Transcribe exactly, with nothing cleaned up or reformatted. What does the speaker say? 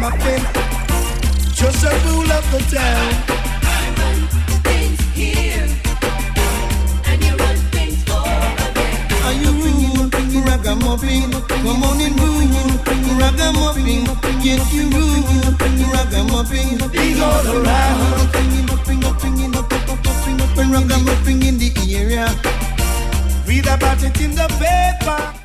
ragamuffin, just a rule of the town. I run things here, and you run things over there. Are you rule, ragamuffin? Come on and rule, ragamuffin. Yes, you rule, ragamuffin. Be all around, ragamuffin in the area. Read about it in the paper.